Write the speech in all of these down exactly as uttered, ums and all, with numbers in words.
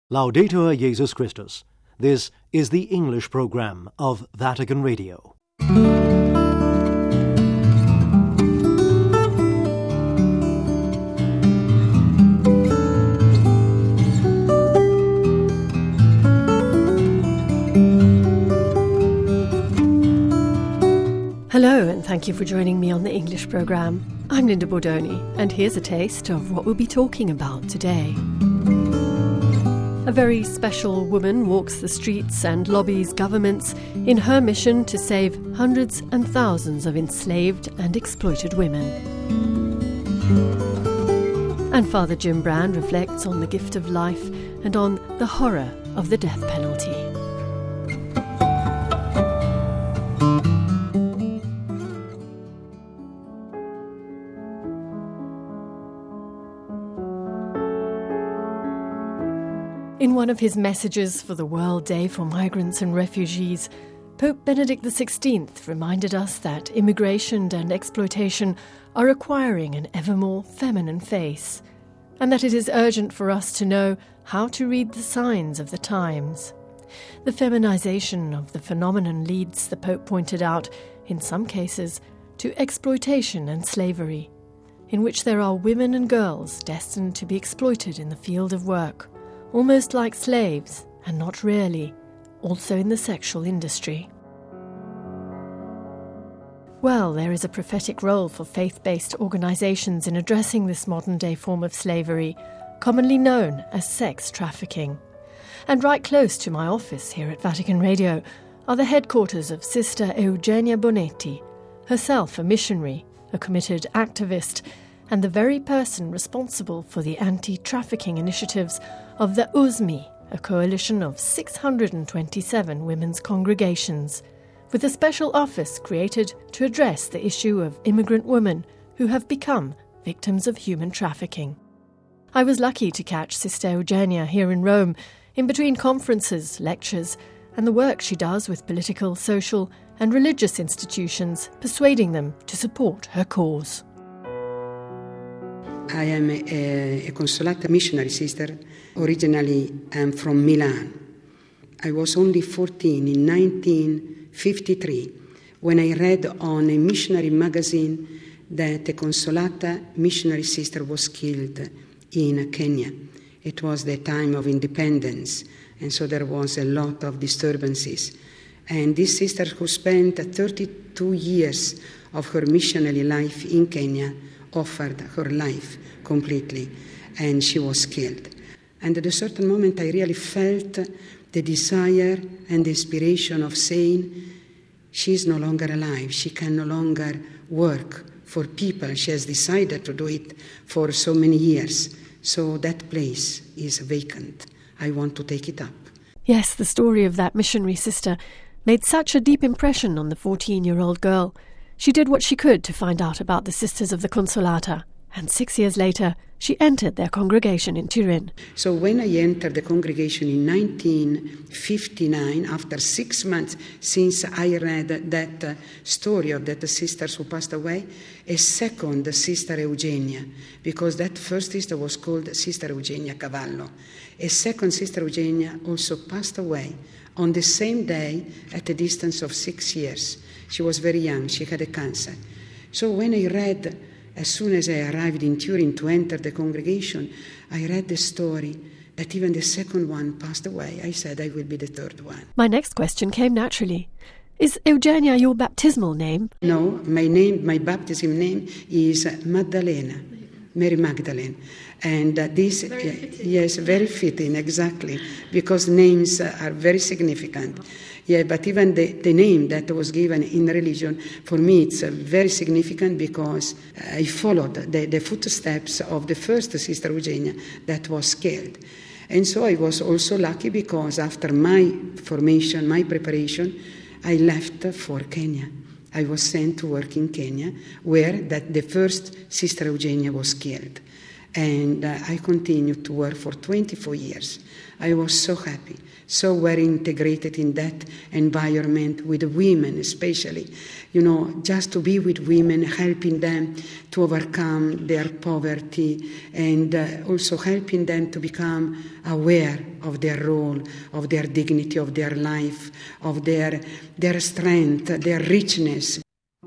Laudetur Jesus Christus. This is the English program of Vatican Radio. Hello, and thank you for joining me on the English program. I'm Linda Bordoni, and here's a taste of what we'll be talking about today. A very special woman walks the streets and lobbies governments in her mission to save hundreds and thousands of enslaved and exploited women. And Father Jim Brand reflects on the gift of life and on the horror of the death penalty. In one of his messages for the World Day for Migrants and Refugees, Pope Benedict the sixteenth reminded us that immigration and exploitation are acquiring an ever more feminine face, and that it is urgent for us to know how to read the signs of the times. The feminization of the phenomenon leads, the Pope pointed out, in some cases, to exploitation and slavery, in which there are women and girls destined to be exploited in the field of work, almost like slaves, and not really, also in the sexual industry. Well, there is a prophetic role for faith-based organisations in addressing this modern-day form of slavery, commonly known as sex trafficking. And right close to my office here at Vatican Radio are the headquarters of Sister Eugenia Bonetti, herself a missionary, a committed activist, and the very person responsible for the anti-trafficking initiatives of the U S M I, a coalition of six hundred twenty-seven women's congregations, with a special office created to address the issue of immigrant women who have become victims of human trafficking. I was lucky to catch Sister Eugenia here in Rome, in between conferences, lectures, and the work she does with political, social, and religious institutions, persuading them to support her cause. I am a, a Consolata missionary sister. Originally, I'm from Milan. I was only fourteen in nineteen fifty-three when I read on a missionary magazine that a Consolata missionary sister was killed in Kenya. It was the time of independence, and so there was a lot of disturbances. And this sister, who spent thirty-two years of her missionary life in Kenya, offered her life completely, and she was killed. And at a certain moment I really felt the desire and the inspiration of saying, she is no longer alive, she can no longer work for people, she has decided to do it for so many years, so that place is vacant. I want to take it up. Yes, the story of that missionary sister made such a deep impression on the fourteen-year-old girl. She did what she could to find out about the Sisters of the Consolata, and six years later, she entered their congregation in Turin. So when I entered the congregation in nineteen fifty-nine, after six months since I read that uh, story of that sisters who passed away, a second Sister Eugenia, because that first sister was called Sister Eugenia Cavallo. A second Sister Eugenia also passed away on the same day at a distance of six years. She was very young, she had a cancer. So when I read, as soon as I arrived in Turin to enter the congregation, I read the story that even the second one passed away. I said I will be the third one. My next question came naturally. Is Eugenia your baptismal name? No, my name, my baptism name is Maddalena, Mary Magdalene. And uh, this, very uh, yes, very fitting, exactly, because names uh, are very significant. Yeah, but even the, the name that was given in religion, for me it's uh, very significant because I followed the, the footsteps of the first Sister Eugenia that was killed. And so I was also lucky because after my formation, my preparation, I left for Kenya. I was sent to work in Kenya, where that the first Sister Eugenia was killed. And uh, I continued to work for twenty-four years. I was so happy, so very integrated in that environment with women especially. You know, just to be with women, helping them to overcome their poverty and uh, also helping them to become aware of their role, of their dignity, of their life, of their, their strength, their richness.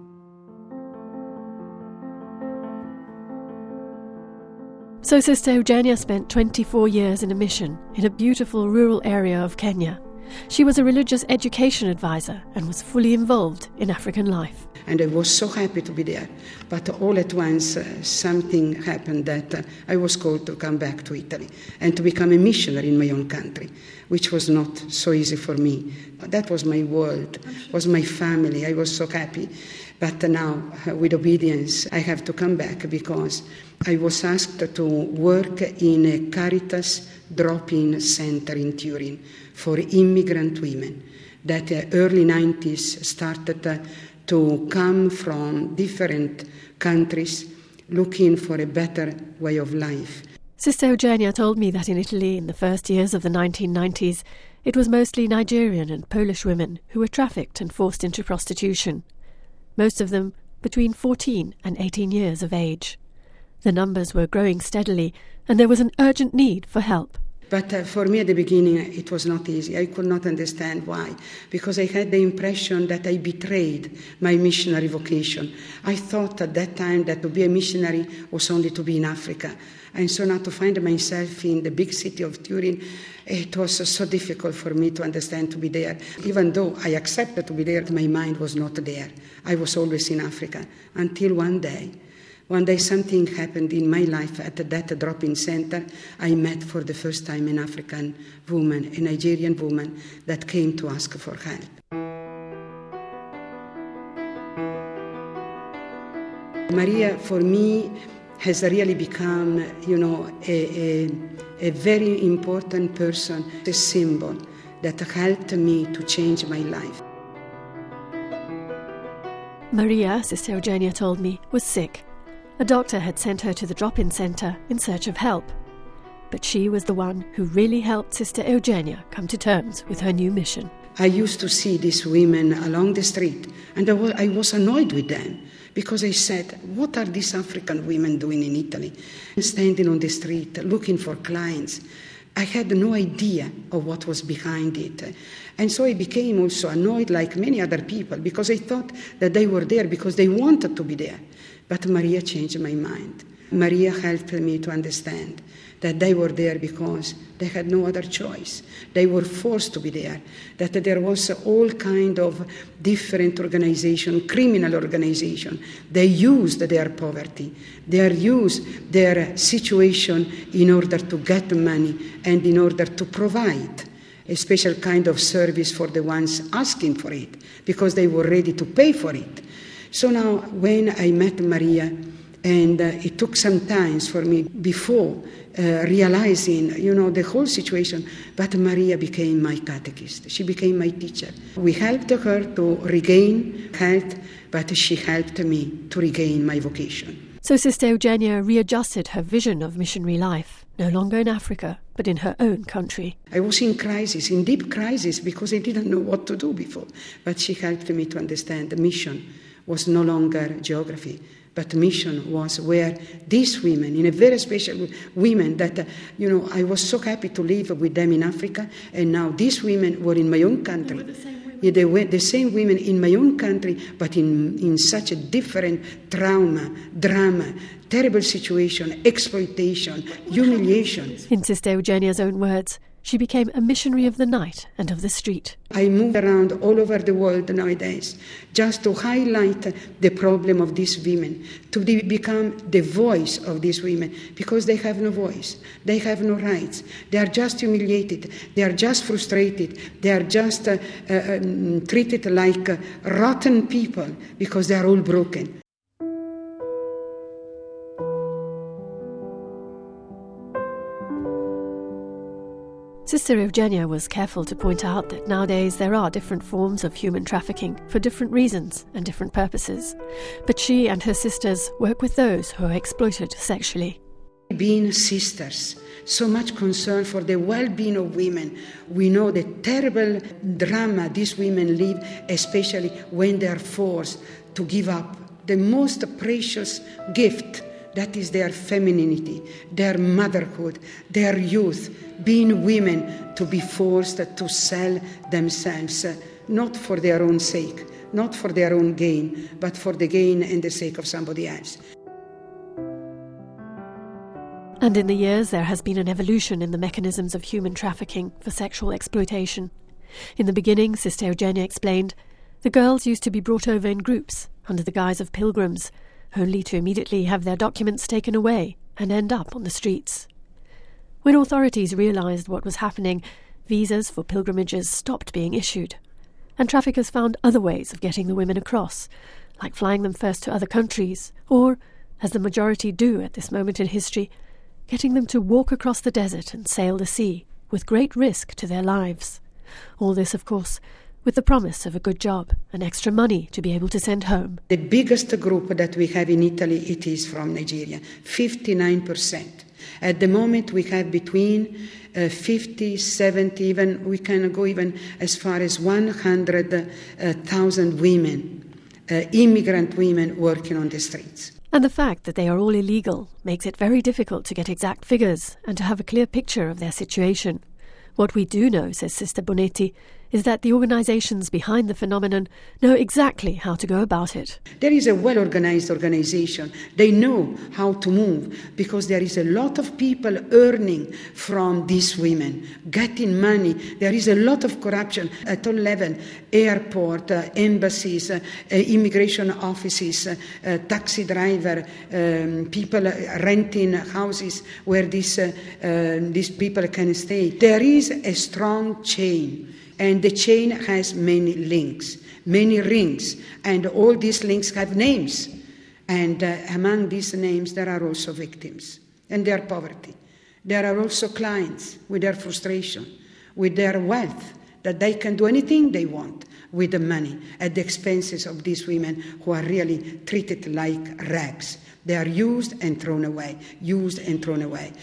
So Sister Eugenia spent twenty-four years in a mission in a beautiful rural area of Kenya. She was a religious education advisor and was fully involved in African life. And I was so happy to be there. But all at once, uh, something happened that uh, I was called to come back to Italy and to become a missionary in my own country, which was not so easy for me. That was my world, was my family. I was so happy. But now, uh, with obedience, I have to come back because I was asked to work in a Caritas drop-in center in Turin for immigrant women that uh, early nineties started uh, to come from different countries looking for a better way of life. Sister Eugenia told me that in Italy in the first years of the nineteen nineties, it was mostly Nigerian and Polish women who were trafficked and forced into prostitution. Most of them between fourteen and eighteen years of age. The numbers were growing steadily, and there was an urgent need for help. But uh, for me at the beginning, it was not easy. I could not understand why, because I had the impression that I betrayed my missionary vocation. I thought at that time that to be a missionary was only to be in Africa. And so now to find myself in the big city of Turin, it was so difficult for me to understand to be there. Even though I accepted to be there, my mind was not there. I was always in Africa, until one day. One day something happened in my life at that drop-in center. I met for the first time an African woman, a Nigerian woman, that came to ask for help. Maria, for me, has really become, you know, a, a, a very important person, a symbol that helped me to change my life. Maria, Sister Eugenia told me, was sick. A doctor had sent her to the drop-in centre in search of help. But she was the one who really helped Sister Eugenia come to terms with her new mission. I used to see these women along the street, and I was, I was annoyed with them, because I said, what are these African women doing in Italy? Standing on the street, looking for clients. I had no idea of what was behind it. And so I became also annoyed like many other people, because I thought that they were there because they wanted to be there. But Maria changed my mind. Maria helped me to understand that they were there because they had no other choice. They were forced to be there, that there was all kind of different organization, criminal organization. They used their poverty, they used their situation in order to get money and in order to provide a special kind of service for the ones asking for it, because they were ready to pay for it. So now, when I met Maria, and uh, it took some time for me before uh, realizing, you know, the whole situation, but Maria became my catechist. She became my teacher. We helped her to regain health, but she helped me to regain my vocation. So Sister Eugenia readjusted her vision of missionary life, no longer in Africa, but in her own country. I was in crisis, in deep crisis, because I didn't know what to do before. But she helped me to understand the mission was no longer geography, but mission was where these women, in a very special women that, uh, you know, I was so happy to live with them in Africa, and now these women were in my own country. They were the same women, yeah, they were the same women in my own country, but in, in such a different trauma, drama, terrible situation, exploitation, humiliation. In Sister Eugenia's own words, she became a missionary of the night and of the street. I move around all over the world nowadays just to highlight the problem of these women, to be, become the voice of these women, because they have no voice, they have no rights, they are just humiliated, they are just frustrated, they are just uh, uh, um, treated like uh, rotten people because they are all broken. Sister Eugenia was careful to point out that nowadays there are different forms of human trafficking for different reasons and different purposes. But she and her sisters work with those who are exploited sexually. Being sisters, so much concern for the well-being of women. We know the terrible drama these women live, especially when they are forced to give up the most precious gift, that is their femininity, their motherhood, their youth, being women, to be forced to sell themselves, not for their own sake, not for their own gain, but for the gain and the sake of somebody else. And in the years there has been an evolution in the mechanisms of human trafficking for sexual exploitation. In the beginning, Sister Eugenia explained, the girls used to be brought over in groups under the guise of pilgrims, only to immediately have their documents taken away and end up on the streets. When authorities realised what was happening, visas for pilgrimages stopped being issued, and traffickers found other ways of getting the women across, like flying them first to other countries, or, as the majority do at this moment in history, getting them to walk across the desert and sail the sea, with great risk to their lives. All this, of course, with the promise of a good job and extra money to be able to send home. The biggest group that we have in Italy, it is from Nigeria, fifty-nine percent. At the moment we have between uh, fifty, seventy, even we can go even as far as one hundred thousand women, uh, immigrant women working on the streets. And the fact that they are all illegal makes it very difficult to get exact figures and to have a clear picture of their situation. What we do know, says Sister Bonetti, is that the organisations behind the phenomenon know exactly how to go about it. There is a well-organised organisation. They know how to move because there is a lot of people earning from these women, getting money. There is a lot of corruption at all levels, airport, uh, embassies, uh, uh, immigration offices, uh, uh, taxi driver, um, people renting houses where these, uh, uh, these people can stay. There is a strong chain. And the chain has many links, many rings, and all these links have names. And uh, among these names, there are also victims and their poverty. There are also clients with their frustration, with their wealth, that they can do anything they want with the money at the expenses of these women who are really treated like rags. They are used and thrown away, used and thrown away.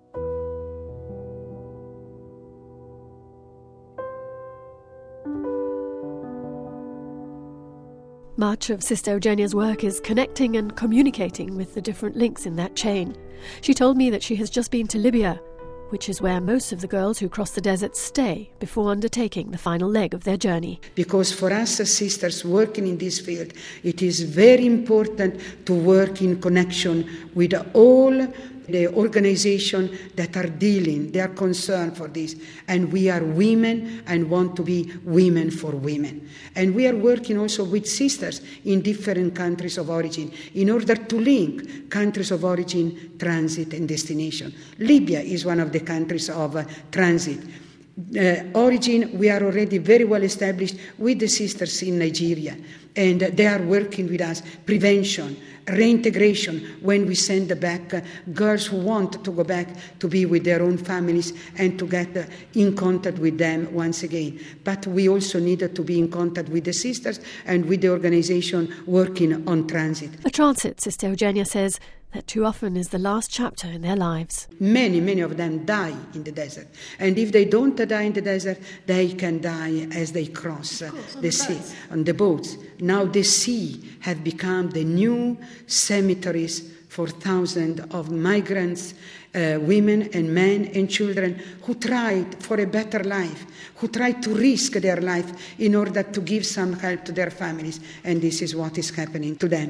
Much of Sister Eugenia's work is connecting and communicating with the different links in that chain. She told me that she has just been to Libya, which is where most of the girls who cross the desert stay before undertaking the final leg of their journey. Because for us as sisters working in this field, it is very important to work in connection with all the organizations that are dealing, they are concerned for this. And we are women and want to be women for women. And we are working also with sisters in different countries of origin in order to link countries of origin, transit and destination. Libya is one of the countries of uh, transit. Uh, origin, we are already very well established with the sisters in Nigeria, and uh, they are working with us. Prevention, reintegration, when we send back uh, girls who want to go back to be with their own families and to get uh, in contact with them once again. But we also needed to be in contact with the sisters and with the organization working on transit. A transit, Sister Eugenia says, that too often is the last chapter in their lives. Many, many of them die in the desert. And if they don't die in the desert, they can die as they cross uh, course, the sea, on the boats. Now the sea have become the new cemeteries for thousands of migrants, uh, women and men and children who tried for a better life, who tried to risk their life in order to give some help to their families. And this is what is happening to them.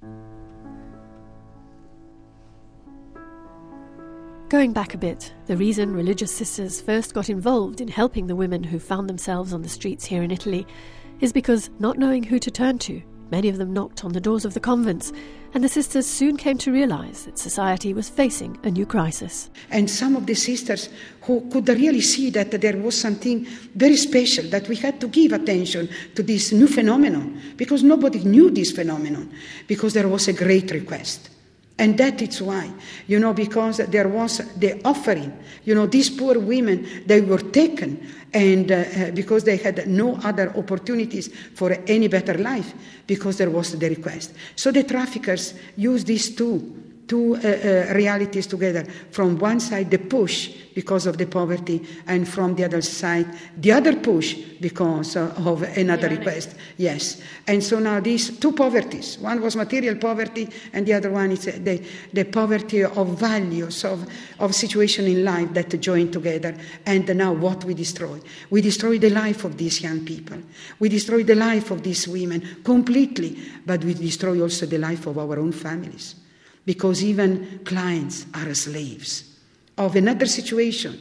Going back a bit, the reason religious sisters first got involved in helping the women who found themselves on the streets here in Italy is because, not knowing who to turn to, many of them knocked on the doors of the convents, and the sisters soon came to realise that society was facing a new crisis. And some of the sisters who could really see that there was something very special, that we had to give attention to this new phenomenon, because nobody knew this phenomenon, because there was a great request. And that is why, you know, because there was the offering. You know, these poor women, they were taken, and uh, because they had no other opportunities for any better life, because there was the request. So the traffickers used this too two uh, uh, realities together. From one side, the push because of the poverty, and from the other side, the other push because uh, of another yeah, request. Yes. And so now these two poverties, one was material poverty, and the other one is uh, the, the poverty of values, of, of situation in life that join together. And now what we destroy? We destroy the life of these young people. We destroy the life of these women completely, but we destroy also the life of our own families. Because even clients are slaves of another situation.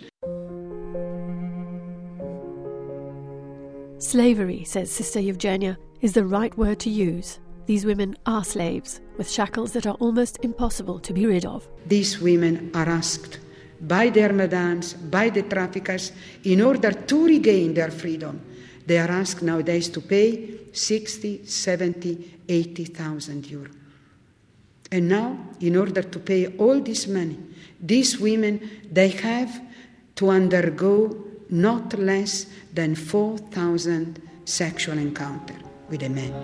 Slavery, says Sister Eugenia, is the right word to use. These women are slaves, with shackles that are almost impossible to be rid of. These women are asked by their madams, by the traffickers, in order to regain their freedom. They are asked nowadays to pay sixty, seventy, eighty thousand euros. And now, in order to pay all this money, these women, they have to undergo not less than four thousand sexual encounters with a man.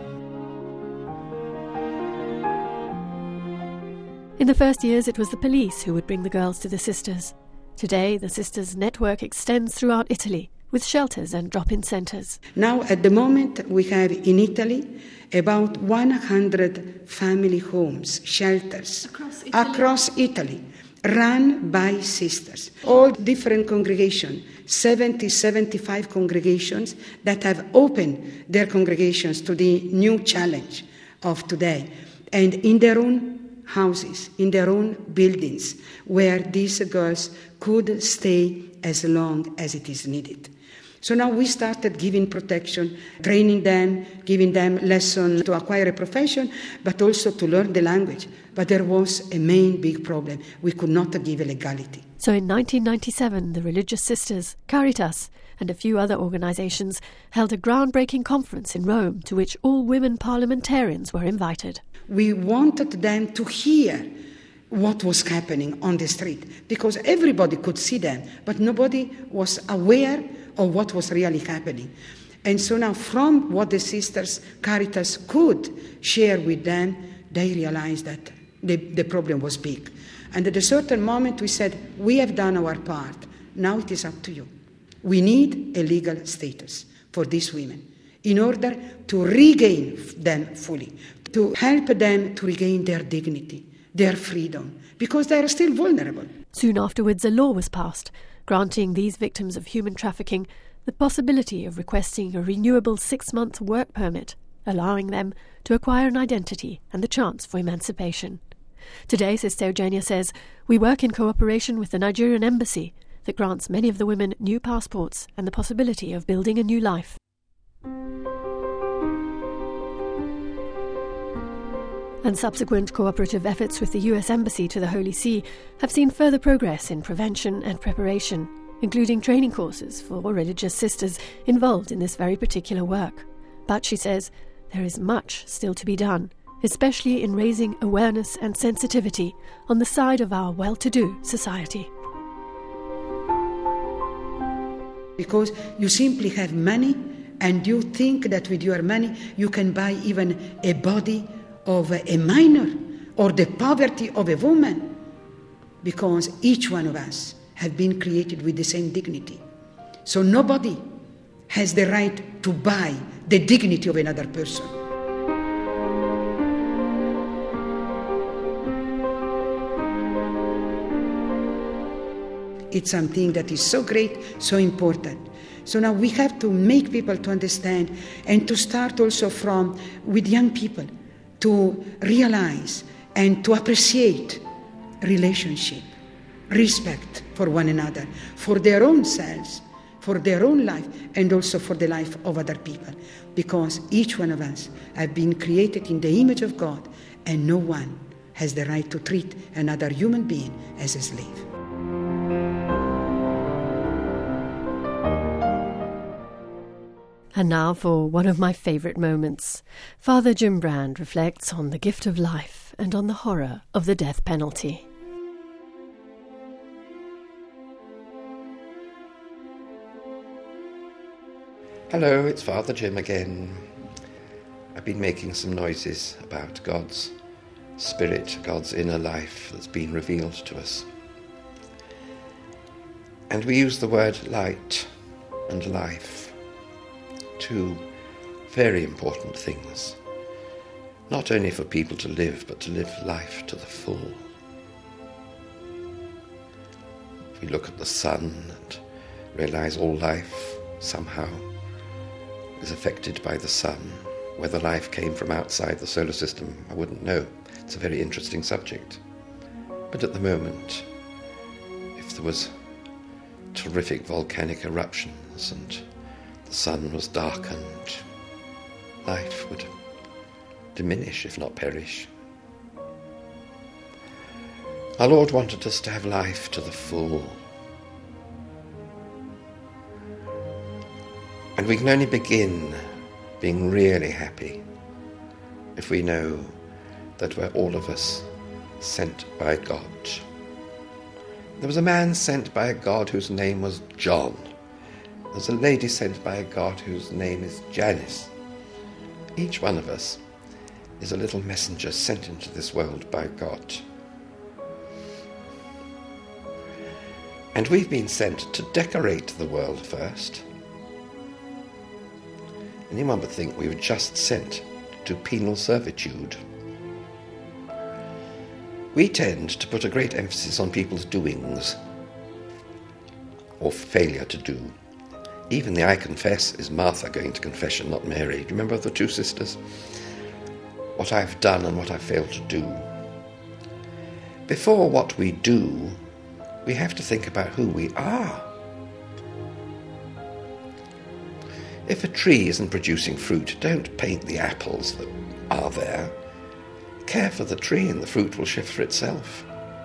In the first years, it was the police who would bring the girls to the sisters. Today, the sisters' network extends throughout Italy, with shelters and drop-in centres. Now, at the moment, we have in Italy about one hundred family homes, shelters, across Italy, across Italy run by sisters. All different congregations, seventy, seventy-five congregations that have opened their congregations to the new challenge of today. And in their own houses, in their own buildings, where these girls could stay as long as it is needed. So now we started giving protection, training them, giving them lessons to acquire a profession, but also to learn the language. But there was a main big problem. We could not give a legality. So in nineteen ninety-seven, the Religious Sisters, Caritas, and a few other organisations held a groundbreaking conference in Rome to which all women parliamentarians were invited. We wanted them to hear what was happening on the street, because everybody could see them, but nobody was aware of what was really happening. And so now from what the sisters Caritas could share with them, they realized that the, the problem was big. And at a certain moment we said, we have done our part, now it is up to you. We need a legal status for these women in order to regain them fully, to help them to regain their dignity, their freedom, because they are still vulnerable. Soon afterwards, a law was passed, granting these victims of human trafficking the possibility of requesting a renewable six-month work permit, allowing them to acquire an identity and the chance for emancipation. Today, Sister Eugenia says, we work in cooperation with the Nigerian embassy that grants many of the women new passports and the possibility of building a new life. And subsequent cooperative efforts with the U S Embassy to the Holy See have seen further progress in prevention and preparation, including training courses for religious sisters involved in this very particular work. But, she says, there is much still to be done, especially in raising awareness and sensitivity on the side of our well-to-do society. Because you simply have money, and you think that with your money you can buy even a body of a minor or the poverty of a woman, because each one of us have been created with the same dignity. So nobody has the right to buy the dignity of another person. It's something that is so great, so important. So now we have to make people to understand, and to start also from with young people, to realize and to appreciate relationship, respect for one another, for their own selves, for their own life, and also for the life of other people. Because each one of us have been created in the image of God, and no one has the right to treat another human being as a slave. And now for one of my favourite moments. Father Jim Brand reflects on the gift of life and on the horror of the death penalty. Hello, it's Father Jim again. I've been making some noises about God's spirit, God's inner life that's been revealed to us. And we use the word light and life, two very important things, not only for people to live, but to live life to the full. If we look at the sun and realise all life somehow is affected by the sun, whether life came from outside the solar system, I wouldn't know. It's a very interesting subject. But at the moment, if there was terrific volcanic eruptions and the sun was darkened, life would diminish, if not perish. Our Lord wanted us to have life to the full. And we can only begin being really happy if we know that we're all of us sent by God. There was a man sent by a God whose name was John. There's a lady sent by a God whose name is Janice. Each one of us is a little messenger sent into this world by God. And we've been sent to decorate the world first. Anyone would think we were just sent to penal servitude. We tend to put a great emphasis on people's doings, or failure to do. Even the I confess is Martha going to confession, not Mary. Do you remember the two sisters? What I've done and what I've failed to do. Before what we do, we have to think about who we are. If a tree isn't producing fruit, don't paint the apples that are there. Care for the tree and the fruit will shift for itself.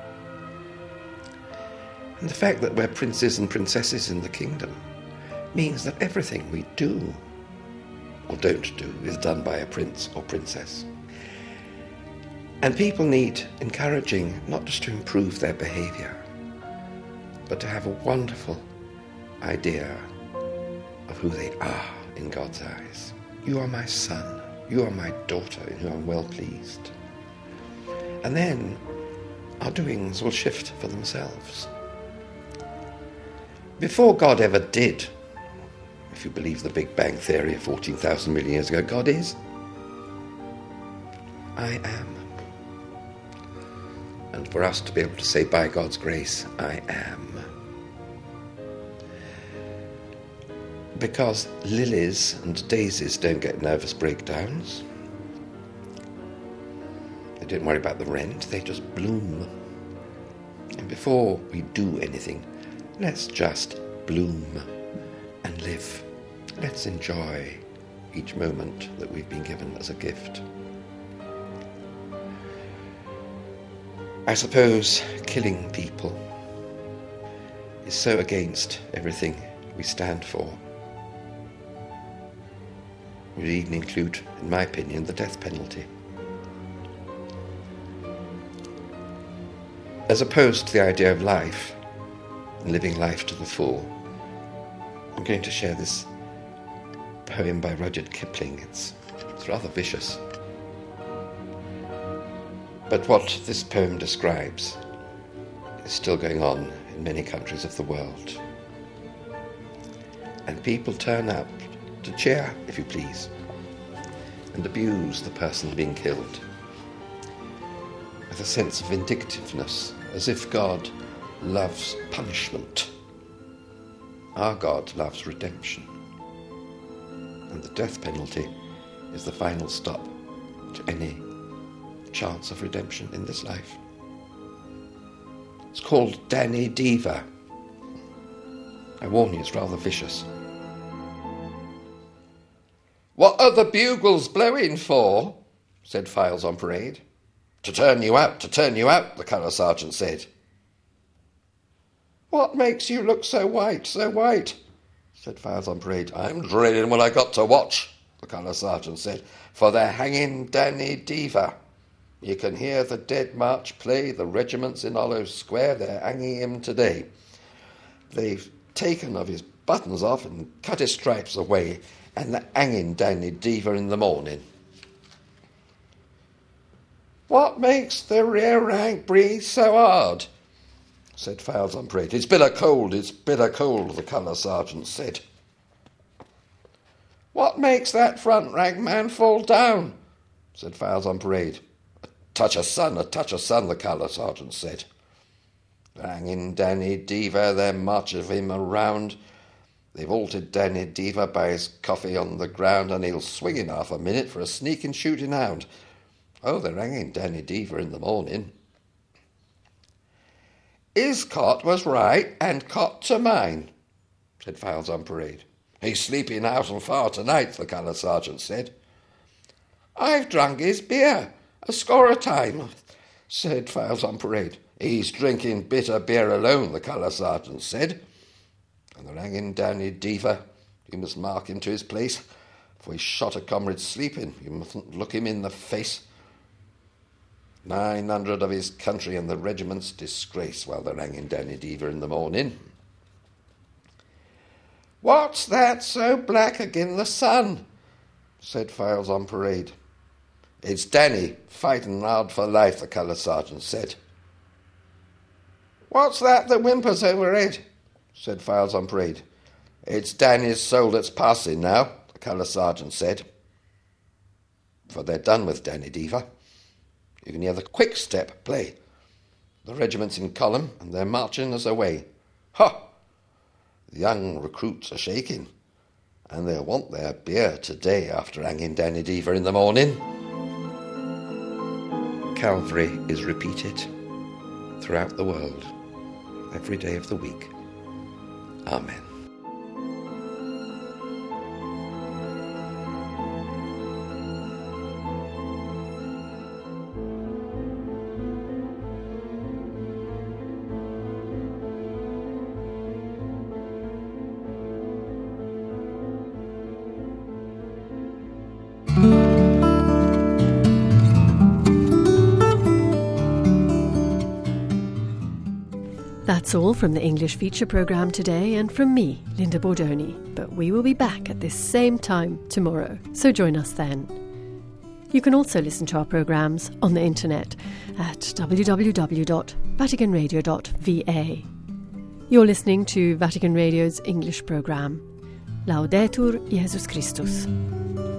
And the fact that we're princes and princesses in the kingdom means that everything we do or don't do is done by a prince or princess. And people need encouraging, not just to improve their behaviour, but to have a wonderful idea of who they are in God's eyes. You are my son, you are my daughter in whom I'm well pleased. And then our doings will shift for themselves. Before God ever did, if you believe the Big Bang Theory of fourteen thousand million years ago, God is. I am. And for us to be able to say, by God's grace, I am. Because lilies and daisies don't get nervous breakdowns. They don't worry about the rent, they just bloom. And before we do anything, let's just bloom and live. Let's enjoy each moment that we've been given as a gift. I suppose killing people is so against everything we stand for. Would even include, in my opinion, the death penalty. As opposed to the idea of life and living life to the full, I'm going to share this poem by Rudyard Kipling. It's, it's rather vicious. But what this poem describes is still going on in many countries of the world. And people turn up to cheer, if you please, and abuse the person being killed with a sense of vindictiveness, as if God loves punishment. Our God loves redemption. And the death penalty is the final stop to any chance of redemption in this life. It's called Danny Diva. I warn you, it's rather vicious. "What are the bugles blowing for?" said Files on Parade. "To turn you out, to turn you out," the colour sergeant said. "What makes you look so white, so white?" said Files on Parade. "I'm drilling what I got to watch," the colour sergeant said, "for they're hanging Danny Diva. You can hear the Dead March play, the regiments in Hollow Square, they're hanging him today. They've taken of his buttons off and cut his stripes away, and they're hanging Danny Diva in the morning." "What makes the rear rank breathe so hard?" said Fowls on Parade. "It's bitter cold, it's bitter cold," the colour sergeant said. "What makes that front rank man fall down?" said Fowls on Parade. "A touch of sun, a touch of sun," the colour sergeant said. Hanging Danny Deever, they're march of him around. They've altered Danny Deever by his coffee on the ground, and he'll swing in half a minute for a sneaking shooting hound. Oh, they're hanging Danny Deever in the morning. "His cot was right, and cot to mine," said Fowls on Parade. "He's sleeping out and far tonight," the colour sergeant said. "I've drunk his beer, a score of time," said Fowls on Parade. "He's drinking bitter beer alone," the colour sergeant said. And they're hanging Danny Deever. You must mark him to his place, for he shot a comrade sleeping. You mustn't look him in the face. Nine hundred of his country and the regiment's disgrace while they're hanging Danny Deever in the morning. "What's that so black agin the sun?" said Fowls on Parade. "It's Danny, fighting hard for life," the colour sergeant said. "What's that that whimpers overhead?" said Fowls on Parade. "It's Danny's soul that's passing now," the colour sergeant said. For they're done with Danny Deever. You can hear the quick step play. The regiment's in column and they're marching us away. Ha! The young recruits are shaking, and they'll want their beer today after hanging Danny Deever in the morning. Calvary is repeated throughout the world, every day of the week. Amen. That's all from the English feature programme today, and from me, Linda Bordoni. But we will be back at this same time tomorrow, so join us then. You can also listen to our programmes on the internet at w w w dot vatican radio dot v a. You're listening to Vatican Radio's English programme. Laudetur Jesus Christus.